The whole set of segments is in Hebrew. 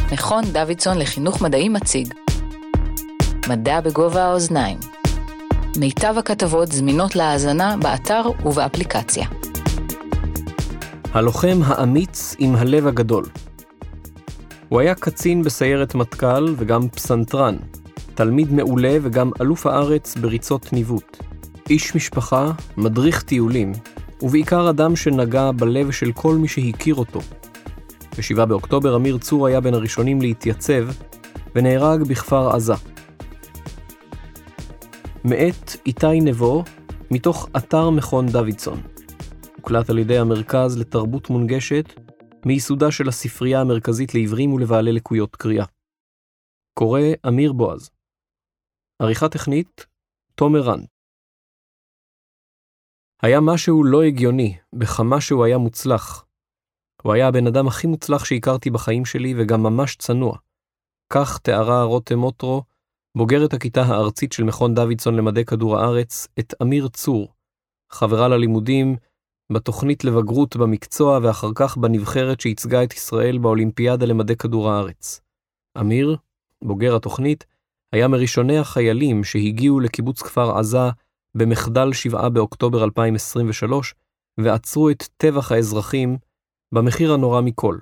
מכון דוידסון לחינוך מדעי מציג מדע בגובה האוזניים. מיטב הכתבות זמינות להאזנה באתר ובאפליקציה. הלוחם האמיץ עם הלב הגדול. הוא היה קצין בסיירת מטכ"ל וגם פסנתרן, תלמיד מעולה וגם אלוף הארץ בריצות ניווט. איש משפחה, מדריך טיולים, ובעיקר אדם שנגע בלב של כל מי שהכיר אותו. ב-7 באוקטובר אמיר צור היה בין הראשונים להתייצב, ונהרג בכפר עזה. מאת איתי נבו, מתוך אתר מכון דוידסון. הוקלט על ידי המרכז לתרבות מונגשת, מיסודה של הספרייה המרכזית לעיוורים ולבעלי לקויות קריאה. קורא אמיר בועז. עריכה טכנית, תומר רנד. היה משהו לא הגיוני, בכמה שהוא היה מוצלח. הוא היה הבן אדם הכי מוצלח שהכרתי בחיים שלי וגם ממש צנוע. כך תיארה רותם מוטרו, בוגרת הכיתה הארצית של מכון דוידסון למדעי כדור הארץ, את אמיר צור, חברה ללימודים, בתוכנית לבגרות במקצוע ואחר כך בנבחרת שייצגה את ישראל באולימפיאדה למדעי כדור הארץ. אמיר, בוגר התוכנית, היה מראשוני החיילים שהגיעו לקיבוץ כפר עזה במחדל 7 באוקטובר 2023 ועצרו את טבח האזרחים במחיר הנורא מכל.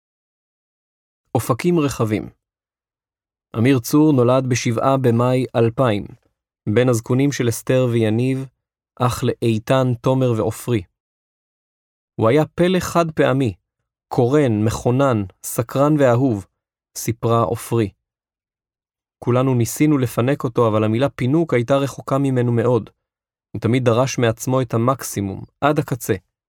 אופקים רחבים. אמיר צור נולד ב7 במאי 2000, בן הזקונים של אסתר ויניב, אח לאיתן, תומר ואופרי. הוא היה פלא חד פעמי, קורן, מכונן, סקרן ואהוב, סיפרה אופרי. כולנו ניסינו לפנק אותו, אבל המילה פינוק הייתה רחוקה ממנו מאוד. הוא תמיד דרש מעצמו את המקסימום, עד הקצה.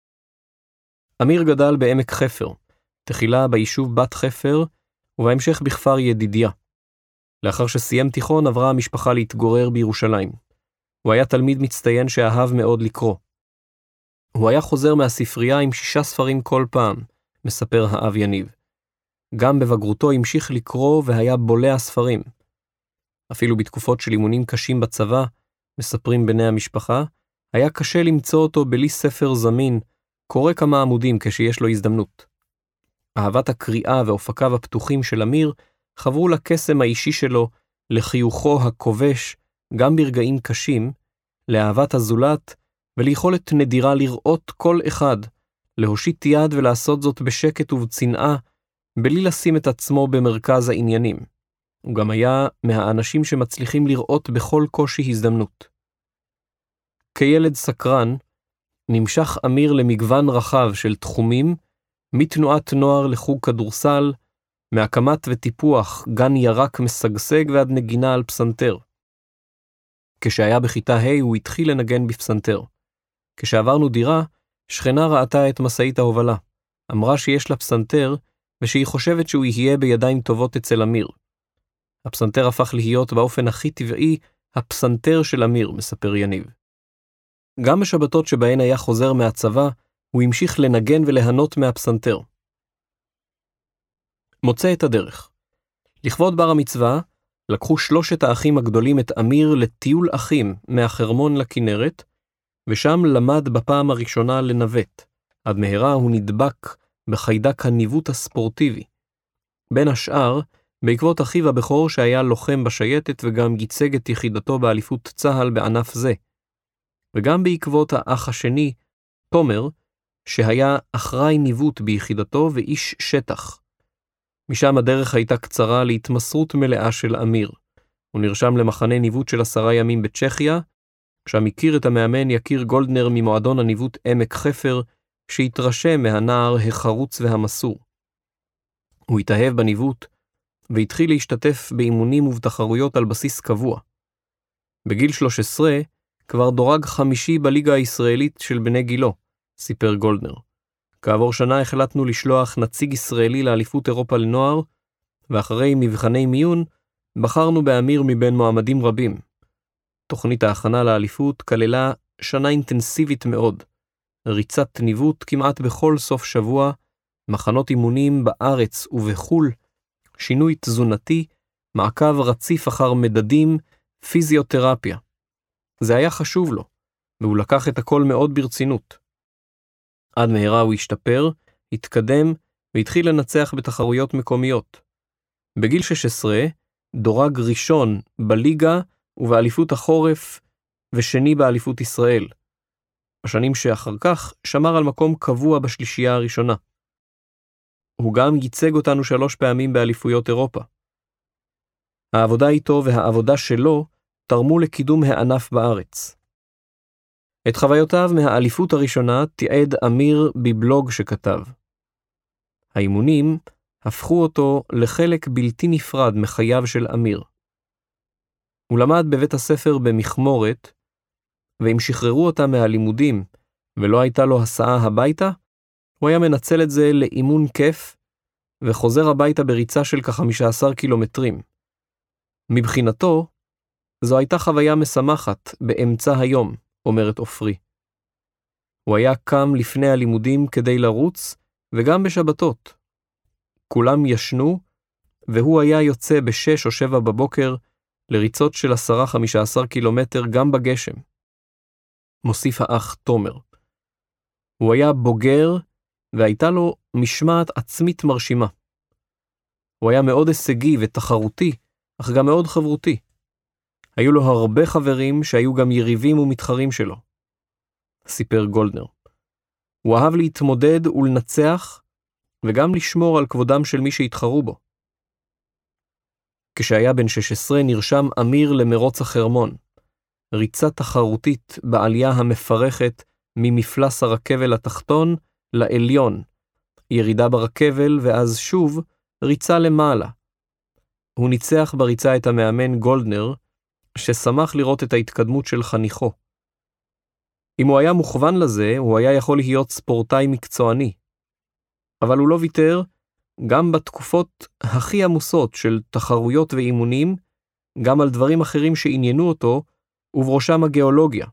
אמיר גדל בעמק חפר, תחילה ביישוב בת חפר, ובהמשך בכפר ידידיה. לאחר שסיים תיכון עברה המשפחה להתגורר בירושלים. הוא היה תלמיד מצטיין שאהב מאוד לקרוא. הוא היה חוזר מהספרייה עם 6 ספרים כל פעם, מספר האב יניב. גם בבגרותו המשיך לקרוא והיה בולע ספרים. אפילו בתקופות של אימונים קשים בצבא, מספרים בני המשפחה, היה קשה למצוא אותו בלי ספר זמין, קורא כמה עמודים כשיש לו הזדמנות. אהבת הקריאה ואופקיו הפתוחים של אמיר חברו לקסם האישי שלו, לחיוכו הכובש, גם ברגעים קשים, לאהבת הזולת, וליכולת נדירה לראות כל אחד, להושיט יד ולעשות זאת בשקט ובצנעה, בלי לשים את עצמו במרכז העניינים. הוא גם היה מהאנשים שמצליחים לראות בכל קושי הזדמנות. כילד סקרן, נמשך אמיר למגוון רחב של תחומים, מתנועת נוער לחוג כדורסל, מהקמת וטיפוח גן ירק משגשג ועד נגינה על פסנתר. כשהיה בכיתה ה' הוא התחיל לנגן בפסנתר. כשעברנו דירה, שכנה ראתה את מסעית ההובלה. אמרה שיש לה פסנתר, ושהיא חושבת שהוא יהיה בידיים טובות אצל אמיר. הפסנתר הפך להיות באופן הכי טבעי הפסנתר של אמיר, מספר יניב. גם בשבתות שבהן היה חוזר מהצבא, הוא המשיך לנגן ולהנות מהפסנתר. מוצא את הדרך. לכבוד בר המצווה, לקחו 3 האחים הגדולים את אמיר לטיול אחים מהחרמון לכנרת, ושם למד בפעם הראשונה לנווט. עד מהרה הוא נדבק בחיידק הניווט הספורטיבי. בין השאר, בעקבות אחיו הבכור שהיה לוחם בשייטת וגם ייצג את יחידתו באליפות צהל בענף זה. וגם בעקבות האח השני, תומר, שהיה אחראי ניווט ביחידתו ואיש שטח. משם הדרך הייתה קצרה להתמסרות מלאה של אמיר. הוא נרשם למחנה ניווט של 10 ימים בצ'כיה, שם הכיר את המאמן יקיר גולדנר ממועדון הניווט עמק חפר, שהתרשם מהנער החרוץ והמסור. הוא התאהב בניווט, והתחיל להשתתף באימונים ובתחרויות על בסיס קבוע. בגיל 13 כבר דורג 5 בליגה הישראלית של בני גילו, סיפר גולדנר. כעבור שנה החלטנו לשלוח נציג ישראלי לאליפות אירופה לנוער, ואחרי מבחני מיון בחרנו באמיר מבין מועמדים רבים. תוכנית ההכנה לאליפות כללה שנה אינטנסיבית מאוד, ריצת ניווט כמעט בכל סוף שבוע, מחנות אימונים בארץ ובחול, שינוי תזונתי, מעקב רציף אחר מדדים, פיזיותרפיה. זה היה חשוב לו, והוא לקח את הכל מאוד ברצינות. עד מהרה הוא השתפר, התקדם והתחיל לנצח בתחרויות מקומיות. בגיל 16 דורג ראשון בליגה ובאליפות החורף ושני באליפות ישראל. בשנים שאחר כך שמר על מקום קבוע בשלישייה הראשונה. הוא גם ייצג אותנו 3 פעמים באליפויות אירופה. העבודה איתו והעבודה שלו תרמו לקידום הענף בארץ. את חוויותיו מהאליפות הראשונה תיעד אמיר בבלוג שכתב. האימונים הפכו אותו לחלק בלתי נפרד מחייו של אמיר. הוא למד בבית הספר במכמורת, ואם שחררו אותה מהלימודים ולא הייתה לו הסעה הביתה, הוא היה מנצל את זה לאימון כיף, וחוזר הביתה בריצה של כ-15 קילומטרים. מבחינתו, זו הייתה חוויה משמחת באמצע היום, אומרת עופרי. הוא היה קם לפני הלימודים כדי לרוץ, וגם בשבתות. כולם ישנו, והוא היה יוצא ב-6 או 7 בבוקר לריצות של 10-15 קילומטר גם בגשם. מוסיף האח תומר. הוא היה בוגר, והייתה לו משמעת עצמית מרשימה. הוא היה מאוד הישגי ותחרותי, אך גם מאוד חברותי. היו לו הרבה חברים שהיו גם יריבים ומתחרים שלו. סיפר גולדנר. הוא אהב להתמודד ולנצח, וגם לשמור על כבודם של מי שהתחרו בו. כשהיה בן 16 נרשם אמיר למרוץ החרמון, ריצה תחרותית בעלייה המפרכת ממפלס הרכבל התחתון לעליון, ירידה ברכבל ואז שוב ריצה למעלה. הוא ניצח בריצה את המאמן גולדנר, ששמח לראות את ההתקדמות של חניכו. אם הוא היה מוכוון לזה, הוא היה יכול להיות ספורטאי מקצועני. אבל הוא לא ויתר, גם בתקופות הכי עמוסות של תחרויות ואימונים, גם על דברים אחרים שעניינו אותו, ובראשם הגיאולוגיה.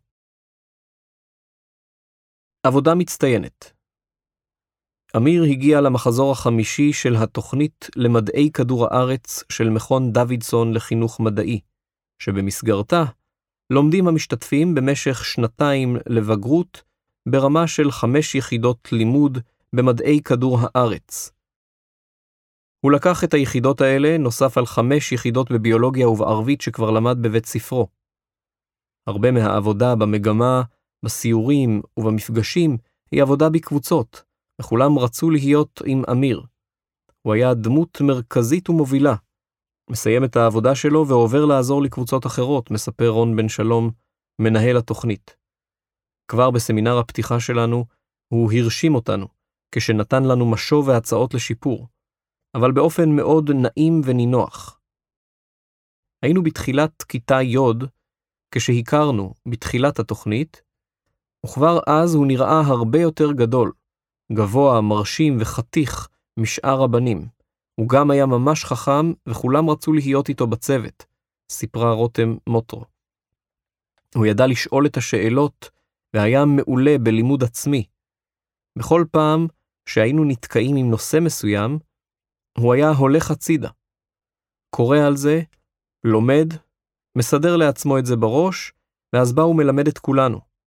עבודה מצטיינת. אמיר הגיע למחזור החמישי של התוכנית למדעי כדור הארץ של מכון דוידסון לחינוך מדעי, שבמסגרתה לומדים המשתתפים במשך 2 לבגרות ברמה של 5 יחידות לימוד במדעי כדור הארץ. הוא לקח את היחידות האלה נוסף על 5 יחידות בביולוגיה ובערבית שכבר למד בבית ספרו. הרבה מהעבודה במגמה, בסיורים ובמפגשים היא עבודה בקבוצות, וכולם רצו להיות עם אמיר. הוא היה דמות מרכזית ומובילה. מסיים את העבודה שלו ועובר לעזור לקבוצות אחרות, מספר רון בן שלום, מנהל התוכנית. כבר בסמינר הפתיחה שלנו, הוא הרשים אותנו, כשנתן לנו משוב והצעות לשיפור, אבל באופן מאוד נעים ונינוח. היינו בתחילת כיתה י' כשהכרנו בתחילת התוכנית, וכבר אז הוא נראה הרבה יותר גדול, גבוה, מרשים וחתיך משאר הבנים. הוא גם היה ממש חכם וכולם רצו להיות איתו בצוות, סיפרה רותם מוטרו. הוא ידע לשאול את השאלות והיה מעולה בלימוד עצמי. בכל פעם שהיינו נתקעים עם נושא מסוים, הוא היה הולך הצידה. קורא על זה, לומד, מסדר לעצמו את זה בראש, ואז בא ומלמד את כולנו.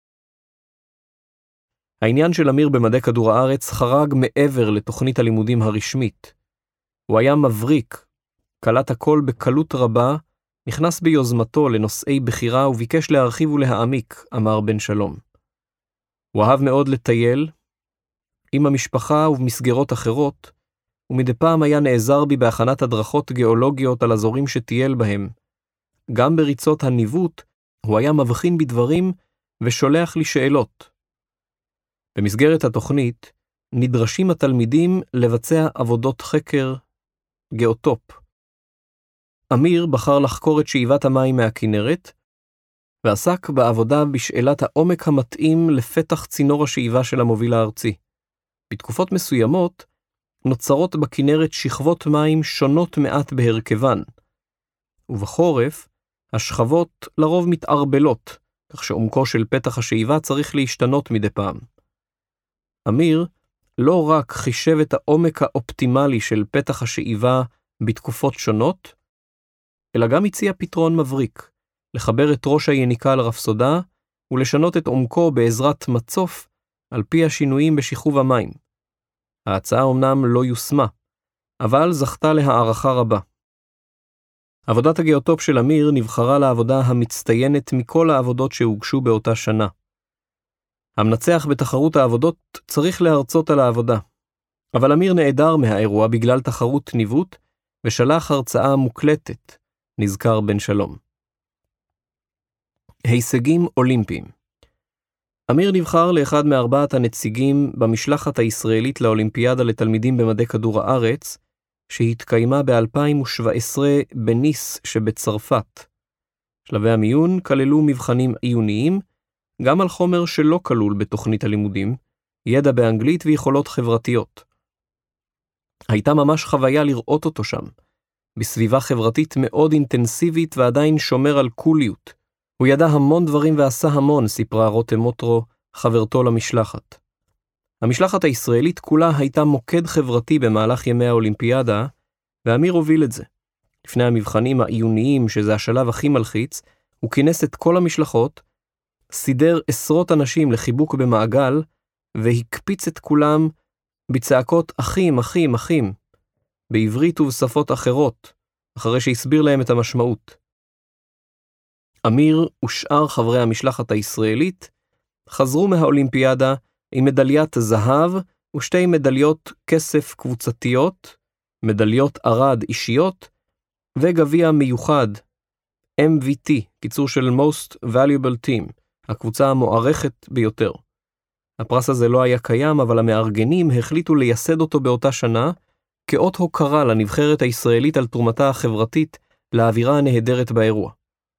העניין של אמיר במדעי כדור הארץ חרג מעבר לתוכנית הלימודים הרשמית. הוא היה מבריק, קלט הכל בקלות רבה, נכנס ביוזמתו לנושאי בחירה וביקש להרחיב ולהעמיק, אמר בן שלום. הוא אהב מאוד לטייל, עם המשפחה ובמסגרות אחרות, ומדי פעם היה נעזר בי בהכנת הדרכות גיאולוגיות על אזורים שטייל בהם. גם בריצות הניווט הוא היה מבחין בדברים ושולח לי שאלות. במסגרת התוכנית נדרשים התלמידים לבצע עבודות חקר גיאוטופ. אמיר בחר לחקור את שאיבת המים מהכינרת, ועסק בעבודה בשאלת העומק המתאים לפתח צינור השאיבה של המוביל הארצי. בתקופות מסוימות נוצרות בכינרת שכבות מים שונות מעט בהרכבן, ובחורף השכבות לרוב מתערבלות, כך שעומקו של פתח השאיבה צריך להשתנות מדי פעם. אמיר לא רק חישב את העומק האופטימלי של פתח השאיבה בתקופות שונות, אלא גם הציע פתרון מבריק, לחבר את ראש היניקה לרפסודה ולשנות את עומקו בעזרת מצוף על פי השינויים בשכוב המים. ההצעה אומנם לא יושמה, אבל זכתה להערכה רבה. עבודת הגיאוטופ של אמיר נבחרה לעבודה המצטיינת מכל העבודות שהוגשו באותה שנה. המנצח בתחרות העבודות צריך להרצות על העבודה, אבל אמיר נעדר מהאירוע בגלל תחרות ניווט, ושלח הרצאה מוקלטת, נזכר בן שלום. הישגים אולימפיים. אמיר נבחר לאחד מארבעת הנציגים במשלחת הישראלית לאולימפיאדה לתלמידים במדעי כדור הארץ, שהתקיימה ב-2017 בניס שבצרפת. שלבי המיון כללו מבחנים עיוניים, גם על חומר שלא כלול בתוכנית הלימודים, ידע באנגלית ויכולות חברתיות. הייתה ממש חוויה לראות אותו שם, בסביבה חברתית מאוד אינטנסיבית ועדיין שומר על קוליות. הוא ידע המון דברים ועשה המון, סיפרה רותם מוטרו, חברתו למשלחת. המשלחת הישראלית כולה הייתה מוקד חברתי במהלך ימי האולימפיאדה, ואמיר הוביל את זה. לפני המבחנים העיוניים, שזה השלב הכי מלחיץ, הוא כינס את כל המשלחות, סידר עשרות אנשים לחיבוק במעגל, והקפיץ את כולם בצעקות אחים, אחים, אחים, בעברית ובשפות אחרות, אחרי שהסביר להם את המשמעות. אמיר ושאר חברי המשלחת הישראלית חזרו מהאולימפיאדה עם מדליית זהב ושתי מדליות כסף קבוצתיות, מדליות ערד אישיות, וגביע מיוחד, MVT, קיצור של Most Valuable Team, הקבוצה המוערכת ביותר. הפרס הזה לא היה קיים, אבל המארגנים החליטו לייסד אותו באותה שנה, כאות הוקרה לנבחרת הישראלית על תרומתה החברתית לאווירה הנהדרת באירוע.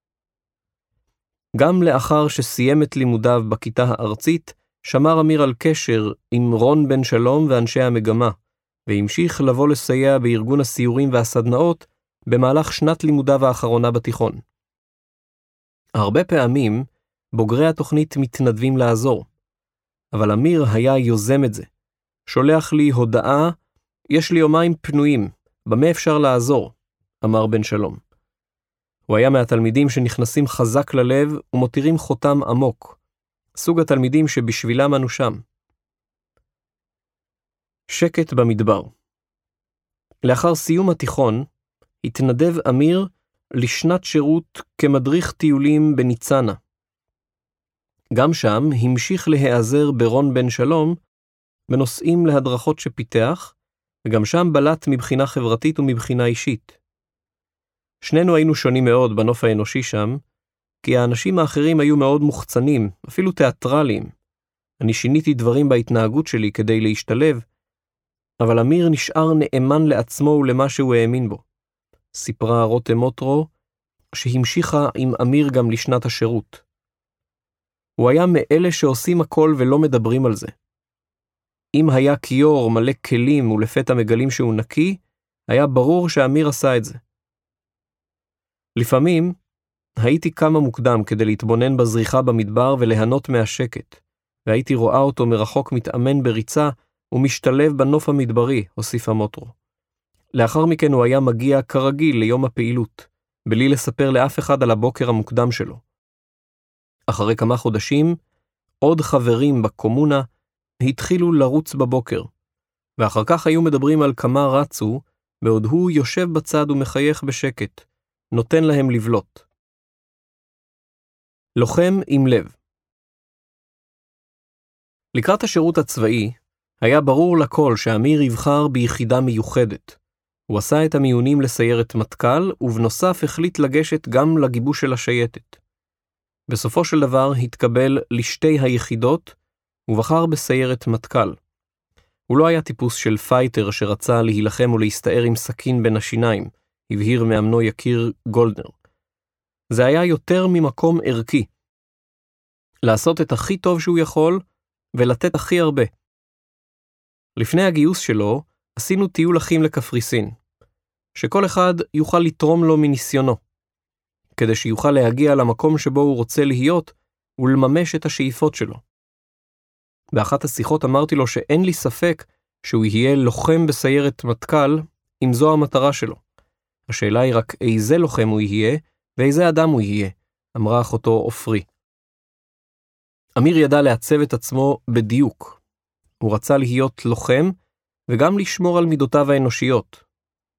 גם לאחר שסיים את לימודיו בכיתה הארצית, שמר אמיר על קשר עם רון בן שלום ואנשי המגמה, והמשיך לבוא לסייע בארגון הסיורים והסדנאות במהלך שנת לימודיו האחרונה בתיכון. הרבה פעמים בוגרי התוכנית מתנדבים לעזור, אבל אמיר היה יוזם את זה. שולח לי הודעה, יש לי יומיים פנויים, במה אפשר לעזור? אמר בן שלום. הוא היה מהתלמידים שנכנסים חזק ללב ומותירים חותם עמוק. סוג התלמידים שבשבילם אנו שם. שקט במדבר. לאחר סיום התיכון, התנדב אמיר לשנת שירות כמדריך טיולים בניצנה. גם שם המשיך להיעזר ברון בן שלום בנושאים להדרכות שפיתח, וגם שם בלט מבחינה חברתית ומבחינה אישית. שנינו היינו שונים מאוד בנוף האנושי שם, כי האנשים האחרים היו מאוד מוחצנים, אפילו תיאטרליים. אני שיניתי דברים בהתנהגות שלי כדי להשתלב, אבל אמיר נשאר נאמן לעצמו ולמה שהוא האמין בו. סיפרה רותם מוטרו, שהמשיכה עם אמיר גם לשנת השירות. הוא היה מאלה שעושים הכל ולא מדברים על זה. אם היה קיור מלא כלים ולפתע מגלים שהוא נקי, היה ברור שאמיר עשה את זה. לפעמים הייתי קמה מוקדם כדי להתבונן בזריחה במדבר וליהנות מהשקט, והייתי רואה אותו מרחוק מתאמן בריצה ומשתלב בנוף המדברי, הוסיפה מוטרו. לאחר מכן הוא היה מגיע כרגיל ליום הפעילות, בלי לספר לאף אחד על הבוקר המוקדם שלו. אחרי כמה חודשים, עוד חברים בקומונה התחילו לרוץ בבוקר, ואחר כך היו מדברים על כמה רצו, בעוד הוא יושב בצד ומחייך בשקט, נותן להם לבלוט. לוחם עם לב. לקראת השירות הצבאי, היה ברור לכל שאמיר יבחר ביחידה מיוחדת. הוא עשה את המיונים לסיירת מטכ"ל, ובנוסף החליט לגשת גם לגיבוש של השייטת. בסופו של דבר התקבל לשתי היחידות, ובחר בסיירת מטכ"ל. הוא לא היה טיפוס של פייטר שרצה להילחם ולהסתער עם סכין בין השיניים, הבהיר מאמנו יקיר גולדנר. זה היה יותר ממקום ערכי. לעשות את הכי טוב שהוא יכול, ולתת הכי הרבה. לפני הגיוס שלו, עשינו טיול אחים לקפריסין, שכל אחד יוכל לתרום לו מניסיונו, כדי שיוכל להגיע למקום שבו הוא רוצה להיות, ולממש את השאיפות שלו. באחת השיחות אמרתי לו שאין לי ספק שהוא יהיה לוחם בסיירת מטכ"ל, אם זו המטרה שלו. השאלה היא רק איזה לוחם הוא יהיה, ואיזה אדם הוא יהיה, אמרה אחותו עופרי. אמיר ידע לעצב את עצמו בדיוק. הוא רצה להיות לוחם, וגם לשמור על מידותיו האנושיות.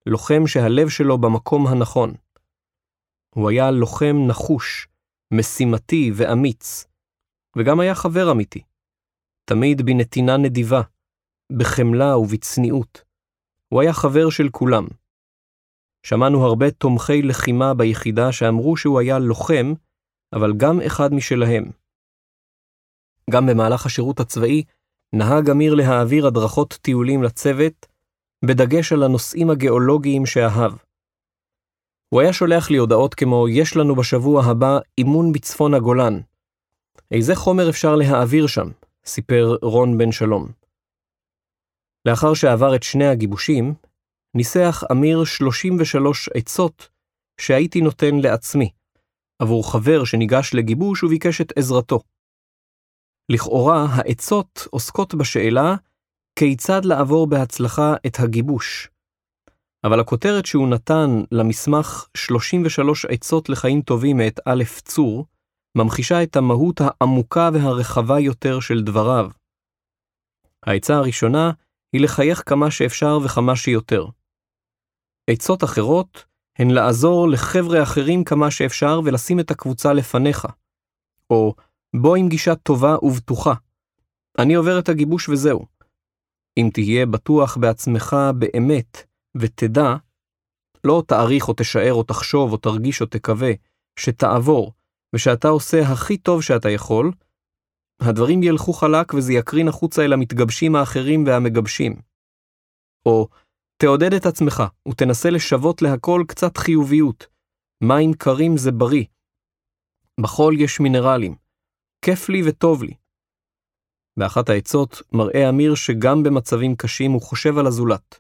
לוחם שהלב שלו במקום הנכון. הוא היה לוחם נחוש, משימתי ואמיץ, וגם היה חבר אמיתי. תמיד בנתינה נדיבה, בחמלה ובצניעות. הוא היה חבר של כולם. שמענו הרבה תומכי לחימה ביחידה שאמרו שהוא היה לוחם, אבל גם אחד משלהם. גם במהלך השירות הצבאי, נהג אמיר להעביר הדרכות טיולים לצוות, בדגש על הנושאים הגיאולוגיים שאהב. הוא היה שולח לי הודעות כמו, יש לנו בשבוע הבא אימון בצפון הגולן. איזה חומר אפשר להעביר שם? סיפר רון בן שלום. לאחר שעבר את שני הגיבושים, ניסח אמיר 33 עצות שהייתי נותן לעצמי, עבור חבר שניגש לגיבוש וביקש את עזרתו. לכאורה, העצות עוסקות בשאלה כיצד לעבור בהצלחה את הגיבוש. אבל הכותרת שהוא נתן למסמך 33 עצות לחיים טובים מאת א' צור, ממחישה את המהות העמוקה והרחבה יותר של דבריו. העצה הראשונה היא לחייך כמה שאפשר וכמה שיותר. עצות אחרות הן לעזור לחבר'ה אחרים כמה שאפשר ולשים את הקבוצה לפניך. או בוא עם גישה טובה ובטוחה. אני עובר את הגיבוש וזהו. אם תהיה בטוח בעצמך באמת ותדע, לא תעריך או תשאר או תחשוב או תרגיש או תקווה, שתעבור ושאתה עושה הכי טוב שאתה יכול, הדברים ילכו חלק וזה יקרין החוצה אל המתגבשים האחרים והמגבשים. או תעודד את עצמך ותנסה לשוות להכל קצת חיוביות. מים קרים זה בריא. בחול יש מינרלים. כיף לי וטוב לי. באחת העצות מראה אמיר שגם במצבים קשים הוא חושב על הזולת.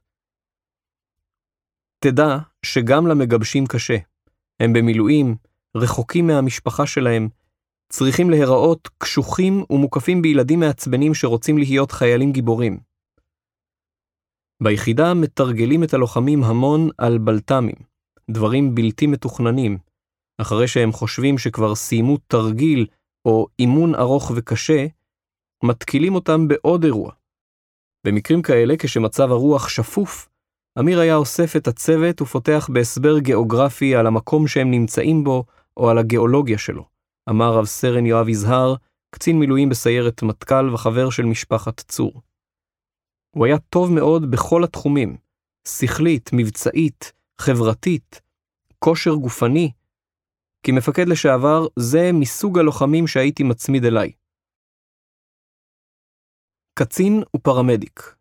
תדע שגם למגבשים קשה. הם במילואים, רחוקים מהמשפחה שלהם, צריכים להיראות קשוחים ומוקפים בילדים מעצבנים שרוצים להיות חיילים גיבורים. ביחידה מתרגלים את הלוחמים המון על בלטמים, דברים בלתי מתוכננים, אחרי שהם חושבים שכבר סיימו תרגיל או אימון ארוך וקשה, מתקילים אותם בעוד אירוע. במקרים כאלה, כשמצב הרוח שפוף, אמיר היה אוסף את הצוות ופותח בהסבר גיאוגרפי על המקום שהם נמצאים בו או על הגיאולוגיה שלו, אמר רב סרן יואב יזהר, קצין מילואים בסיירת מטכ"ל וחבר של משפחת צור. הוא היה טוב מאוד בכל התחומים, שכלית, מבצעית, חברתית, כושר גופני, כי מפקד לשעבר זה מסוג הלוחמים שהייתי מצמיד אליי. קצין ופרמדיק.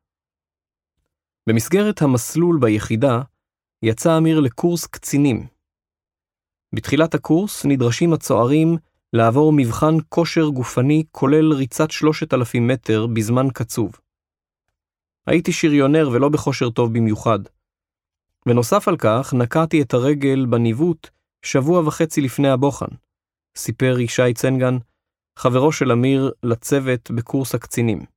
במסגרת המסלול ביחידה, יצא אמיר לקורס קצינים. בתחילת הקורס נדרשים הצוערים לעבור מבחן כושר גופני כולל ריצת 3,000 מטר בזמן קצוב. הייתי שריונר ולא בכושר טוב במיוחד. ונוסף על כך נקעתי את הרגל בניווט 1.5 שבוע לפני הבוחן, סיפר ישי צנגן, חברו של אמיר לצוות בקורס הקצינים.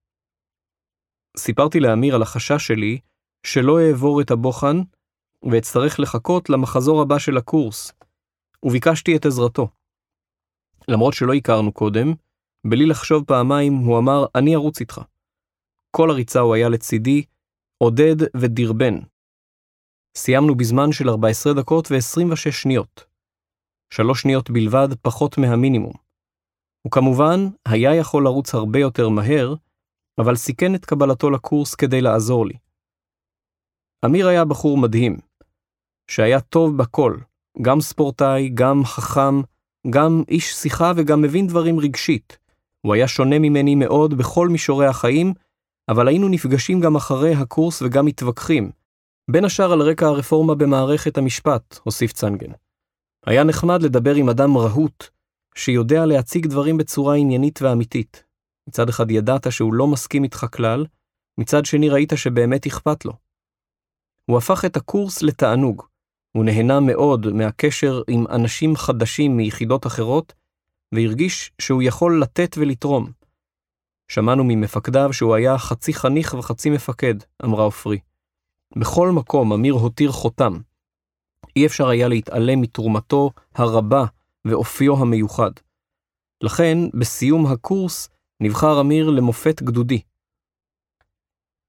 סיפרתי לאמיר על החשש שלי שלא אעבור את הבוחן ואצטרך לחכות למחזור הבא של הקורס, וביקשתי את עזרתו. למרות שלא הכרנו קודם, בלי לחשוב פעמיים הוא אמר, אני ארוץ איתך. כל הריצה הוא היה לצידי, עודד ודרבן. סיימנו בזמן של 14 דקות ו26 שניות. 3 שניות בלבד פחות מהמינימום. הוא כמובן היה יכול לרוץ הרבה יותר מהר, אבל סיכן את קבלתו לקורס כדי לעזור לי. אמיר היה בחור מדהים, שהיה טוב בכל, גם ספורטאי, גם חכם, גם איש שיחה וגם מבין דברים רגשית. הוא היה שונה ממני מאוד בכל מישורי החיים, אבל היינו נפגשים גם אחרי הקורס וגם מתווכחים, בין השאר על רקע הרפורמה במערכת המשפט, הוסיף צנגן. היה נחמד לדבר עם אדם רהוט, שיודע להציג דברים בצורה עניינית ואמיתית. מצד אחד ידעת שהוא לא מסכים איתך כלל, מצד שני ראית שבאמת אכפת לו. הוא הפך את הקורס לתענוג. הוא נהנה מאוד מהקשר עם אנשים חדשים מיחידות אחרות, והרגיש שהוא יכול לתת ולתרום. שמענו ממפקדיו שהוא היה חצי חניך וחצי מפקד, אמרה אופרי. בכל מקום אמיר הותיר חותם. אי אפשר היה להתעלם מתרומתו הרבה ואופיו המיוחד. לכן, בסיום הקורס, נבחר אמיר למופת גדודי.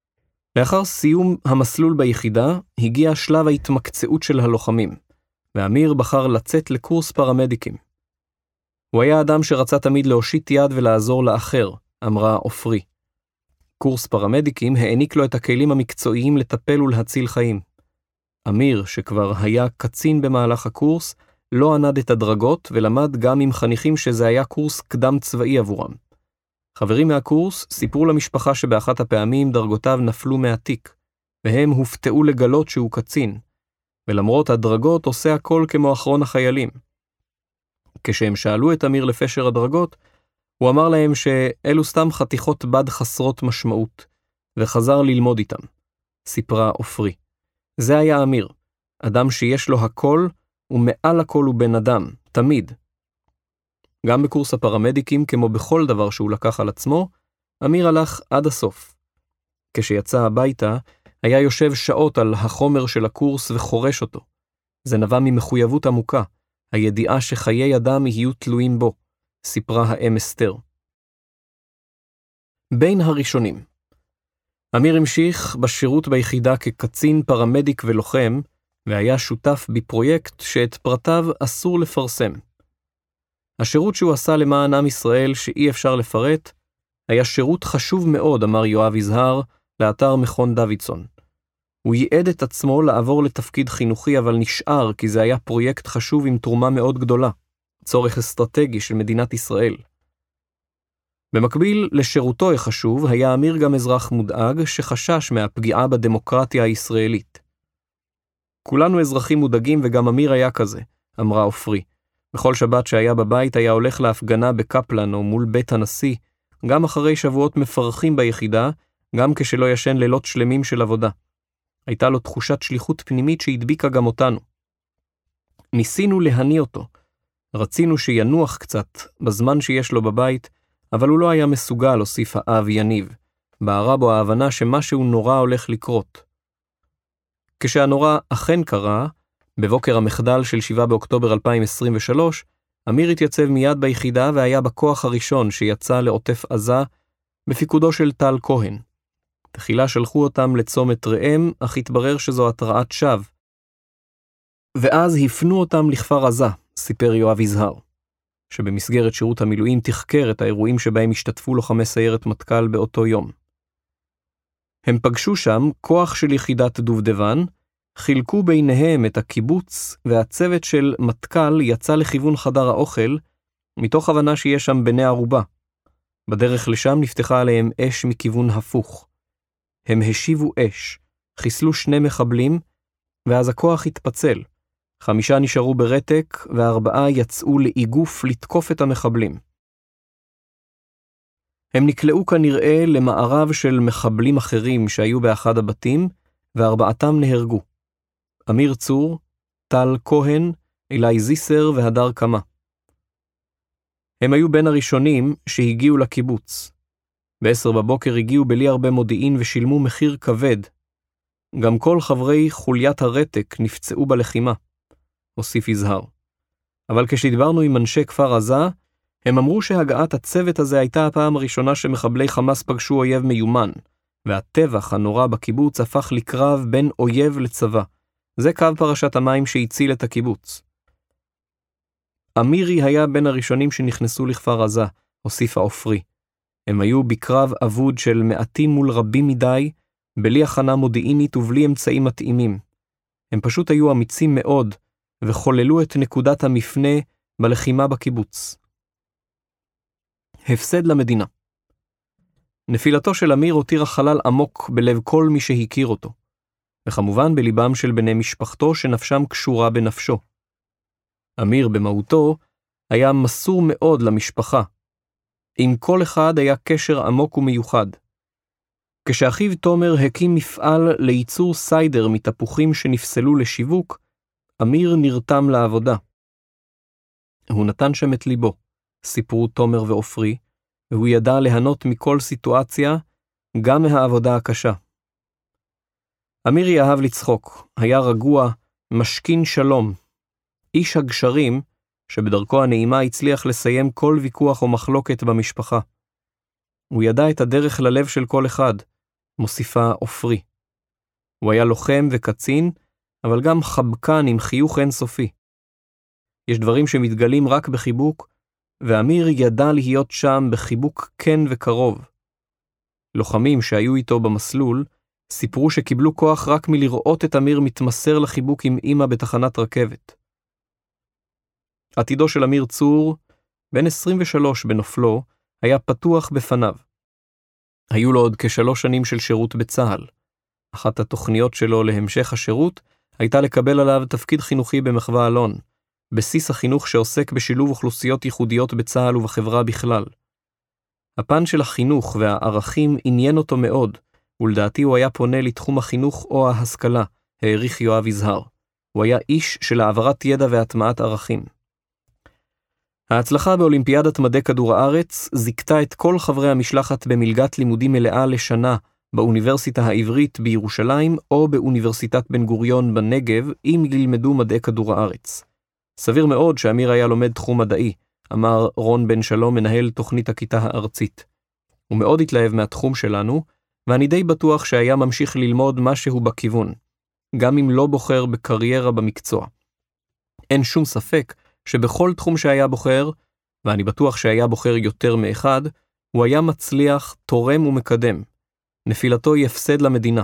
לאחר סיום המסלול ביחידה, הגיע שלב ההתמקצעות של הלוחמים, ואמיר בחר לצאת לקורס פרמדיקים. הוא היה אדם שרצה תמיד להושיט יד ולעזור לאחר, אמרה עופרי. קורס פרמדיקים העניק לו את הכלים המקצועיים לטפל ולהציל חיים. אמיר, שכבר היה קצין במהלך הקורס, לא ענד את הדרגות ולמד גם עם חניכים שזה היה קורס קדם צבאי עבורם. חברים מהקורס סיפרו למשפחה שבאחת הפעמים דרגותיו נפלו מהתיק, והם הופתעו לגלות שהוא קצין, ולמרות הדרגות עושה הכל כמו אחרון החיילים. כשהם שאלו את אמיר לפשר הדרגות, הוא אמר להם שאלו סתם חתיכות בד חסרות משמעות, וחזר ללמוד איתם. סיפרה עופרי. זה היה אמיר, אדם שיש לו הכל, ומעל הכל הוא בן אדם, תמיד. גם בקורס הפרמדיקים, כמו בכל דבר שהוא לקח על עצמו, אמיר הלך עד הסוף. כשיצא הביתה, היה יושב שעות על החומר של הקורס וחורש אותו. זה נבע ממחויבות עמוקה, הידיעה שחיי אדם יהיו תלויים בו, סיפרה האם אסתר. בין הראשונים. אמיר המשיך בשירות ביחידה כקצין, פרמדיק ולוחם, והיה שותף בפרויקט שאת פרטיו אסור לפרסם. השירות שהוא עשה למען עם ישראל שאי אפשר לפרט, היה שירות חשוב מאוד, אמר יואב יזהר, לאתר מכון דוידסון. הוא ייעד את עצמו לעבור לתפקיד חינוכי, אבל נשאר כי זה היה פרויקט חשוב עם תרומה מאוד גדולה, צורך אסטרטגי של מדינת ישראל. במקביל לשירותו החשוב, היה אמיר גם אזרח מודאג שחשש מהפגיעה בדמוקרטיה הישראלית. כולנו אזרחים מודאגים וגם אמיר היה כזה, אמרה עופרי. בכל שבת שהיה בבית היה הולך להפגנה בקפלן או מול בית הנשיא, גם אחרי שבועות מפרכים ביחידה, גם כשלא ישן לילות שלמים של עבודה. הייתה לו תחושת שליחות פנימית שהדביקה גם אותנו. ניסינו להניע אותו. רצינו שינוח קצת בזמן שיש לו בבית, אבל הוא לא היה מסוגל, הוסיף האב יניב. בערה בו ההבנה שמשהו נורא הולך לקרות. כשהנורא אכן קרה, בבוקר המחדל של 7 באוקטובר 2023, אמיר התייצב מיד ביחידה והיה בכוח הראשון שיצא לעוטף עזה בפיקודו של טל כהן. תחילה שלחו אותם לצומת ראם, אך התברר שזו התרעת שווא. ואז הפנו אותם לכפר עזה, סיפר יואב יזהר, שבמסגרת שירות המילואים תחקר את האירועים שבהם השתתפו לוחמי סיירת מטכ"ל באותו יום. הם פגשו שם כוח של יחידת דובדבן, חילקו ביניהם את הקיבוץ, והצוות של מטכ"ל יצא לכיוון חדר האוכל, מתוך הבנה שיש שם בני ערובה. בדרך לשם נפתחה עליהם אש מכיוון הפוך. הם השיבו אש, חיסלו 2 מחבלים, ואז הכוח התפצל. 5 נשארו ברתק, ו4 יצאו לאיגוף לתקוף את המחבלים. הם נקלעו כנראה למערב של מחבלים אחרים שהיו באחד הבתים, ו4 נהרגו. אמיר צור, טל כהן, אילי זיסר והדר קמה. הם היו בין הראשונים שהגיעו לקיבוץ. ב10 בבוקר הגיעו בלי הרבה מודיעין ושילמו מחיר כבד. גם כל חברי חוליית הרתק נפצעו בלחימה, הוסיף יזהר. אבל כשדיברנו עם אנשי כפר עזה, הם אמרו שהגעת הצוות הזה הייתה הפעם הראשונה שמחבלי חמאס פגשו אויב מיומן, והטבח הנורא בקיבוץ הפך לקרב בין אויב לצבא. זה קו פרשת המים שהציל את הקיבוץ. אמירי היה בין הראשונים שנכנסו לכפר עזה, הוסיפה עופרי. הם היו בקרב אבוד של מעטים מול רבים מדי, בלי הכנה מודיעינית ובלי אמצעים מתאימים. הם פשוט היו אמיצים מאוד, וחוללו את נקודת המפנה בלחימה בקיבוץ. הפסד למדינה. נפילתו של אמיר הותירה חלל עמוק בלב כל מי שהכיר אותו, וכמובן בליבם של בני משפחתו שנפשם קשורה בנפשו. אמיר במהותו היה מסור מאוד למשפחה. עם כל אחד היה קשר עמוק ומיוחד. כשאחיו תומר הקים מפעל לייצור סיידר מתפוחים שנפסלו לשיווק, אמיר נרתם לעבודה. הוא נתן שם את ליבו, סיפרו תומר ועופרי, והוא ידע ליהנות מכל סיטואציה, גם מהעבודה הקשה. אמירי אהב לצחוק, היה רגוע, משכין שלום. איש הגשרים, שבדרכו הנעימה הצליח לסיים כל ויכוח או מחלוקת במשפחה. הוא ידע את הדרך ללב של כל אחד, מוסיפה עופרי. הוא היה לוחם וקצין, אבל גם חבקן עם חיוך אינסופי. יש דברים שמתגלים רק בחיבוק, ואמיר ידע להיות שם בחיבוק כן וקרוב. לוחמים שהיו איתו במסלול, סיפרו שקיבלו כוח רק מלראות את אמיר מתמסר לחיבוק עם אמא בתחנת רכבת. עתידו של אמיר צור, בן 23 בנופלו, היה פתוח בפניו. היו לו עוד כ3 שנים של שירות בצה"ל. אחת התוכניות שלו להמשך השירות הייתה לקבל עליו תפקיד חינוכי במחווה אלון, בסיס החינוך שעוסק בשילוב אוכלוסיות ייחודיות בצה"ל ובחברה בכלל. הפן של החינוך והערכים עניין אותו מאוד, ולדעתי הוא היה פונה לתחום החינוך או ההשכלה, העריך יואב יזהר. הוא היה איש של העברת ידע והטמעת ערכים. ההצלחה באולימפיאדת מדעי כדור הארץ זיכתה את כל חברי המשלחת במלגת לימודים מלאה לשנה באוניברסיטה העברית בירושלים או באוניברסיטת בן גוריון בנגב, אם ילמדו מדעי כדור הארץ. סביר מאוד שאמיר היה לומד תחום מדעי, אמר רון בן שלום, מנהל תוכנית הכיתה הארצית. הוא מאוד התלהב מהתחום שלנו, ואני די בטוח שהיה ממשיך ללמוד משהו בכיוון, גם אם לא בוחר בקריירה במקצוע. אין שום ספק שבכל תחום שהיה בוחר, ואני בטוח שהיה בוחר יותר מאחד, הוא היה מצליח, תורם ומקדם. נפילתו היא הפסד למדינה.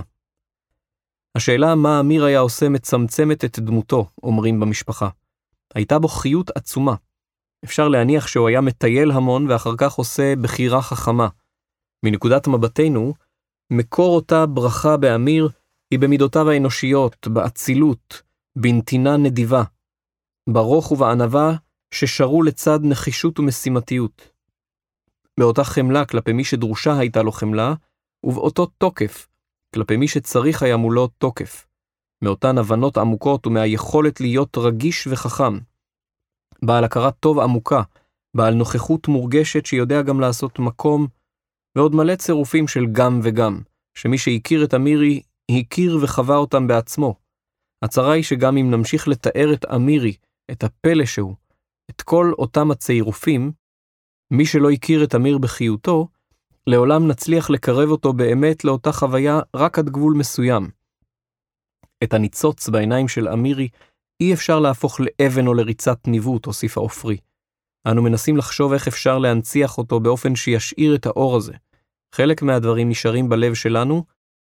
השאלה מה אמיר היה עושה מצמצמת את דמותו, אומרים במשפחה. הייתה בו חיות עצומה. אפשר להניח שהוא היה מטייל המון ואחר כך עושה בחירה חכמה. מנקודת מבטנו, מקור אותה ברכה באמיר היא במידותיו האנושיות, באצילות, בנתינה נדיבה, ברוך ובענווה ששרו לצד נחישות ומשימתיות. באותה חמלה כלפי מי שדרושה הייתה לו חמלה, ובאותו תוקף כלפי מי שצריך היה מולו תוקף. מאותן הבנות עמוקות ומהיכולת להיות רגיש וחכם. בעל הכרת טוב עמוקה, בעל נוכחות מורגשת שיודע גם לעשות מקום, ועוד מלא צירופים של גם וגם, שמי שהכיר את אמירי, הכיר וחווה אותם בעצמו. הצרה היא שגם אם נמשיך לתאר את אמירי, את הפלא שהוא, את כל אותם הצירופים, מי שלא הכיר את אמיר בחיותו, לעולם נצליח לקרב אותו באמת לאותה חוויה רק עד גבול מסוים. את הניצוץ בעיניים של אמירי אי אפשר להפוך לאבן או לריצת ניווט, הוסיף עופרי. אנו מנסים לחשוב איך אפשר להנציח אותו באופן שישאיר את האור הזה. חלק מהדברים נשארים בלב שלנו,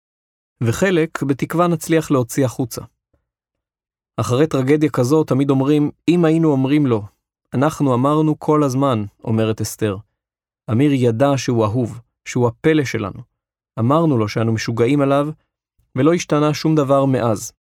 וחלק בתקווה נצליח להוציא החוצה. אחרי טרגדיה כזו תמיד אומרים, אם היינו אומרים לו, אנחנו אמרנו כל הזמן, אומרת אסתר. אמיר ידע שהוא אהוב, שהוא הפלא שלנו. אמרנו לו שאנו משוגעים עליו, ולא השתנה שום דבר מאז.